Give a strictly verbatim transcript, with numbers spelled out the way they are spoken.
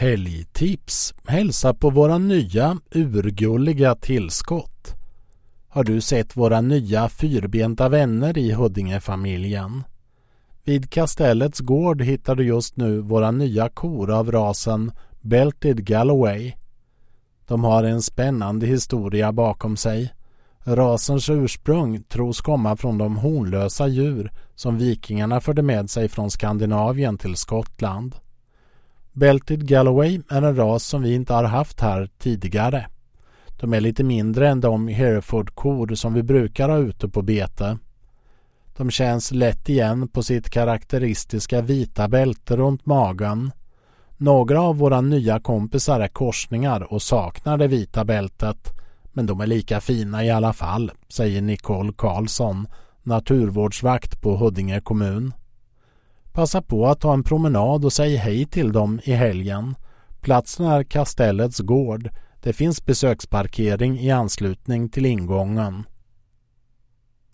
Helgtips. Hälsa på våra nya urgulliga tillskott. Har du sett våra nya fyrbenta vänner i Huddinge-familjen? Vid Kastellets gård hittar du just nu våra nya kor av rasen Belted Galloway. De har en spännande historia bakom sig. Rasens ursprung tros komma från de hornlösa djur som vikingarna förde med sig från Skandinavien till Skottland. Belted Galloway är en ras som vi inte har haft här tidigare. De är lite mindre än de Hereford-kor som vi brukar ha ute på bete. De känns lätt igen på sitt karaktäristiska vita bälte runt magen. Några av våra nya kompisar är korsningar och saknar det vita bältet, men de är lika fina i alla fall, säger Nicole Karlsson, naturvårdsvakt på Huddinge kommun. Passa på att ta en promenad och säg hej till dem i helgen. Platsen är Kastellets gård. Det finns besöksparkering i anslutning till ingången.